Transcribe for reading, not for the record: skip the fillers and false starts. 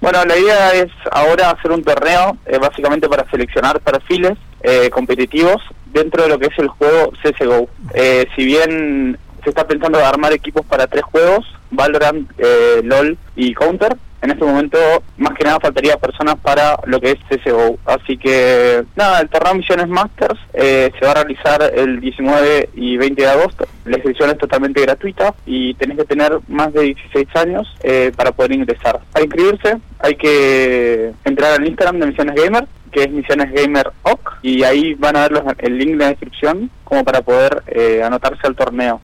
Bueno, la idea es ahora hacer un torneo, básicamente para seleccionar perfiles competitivos dentro de lo que es el juego CSGO. Si bien se está pensando de armar equipos para 3 juegos, Valorant, LOL y Counter, en este momento más que nada faltaría personas para lo que es CSGO. Así que nada, el torneo Misiones Masters se va a realizar el 19 y 20 de agosto. La inscripción es totalmente gratuita y tenés que tener más de 16 años para poder ingresar. Para inscribirse hay que entrar al Instagram de Misiones Gamer, que es Misiones Gamer OC, y ahí van a ver el link de la descripción como para poder anotarse al torneo.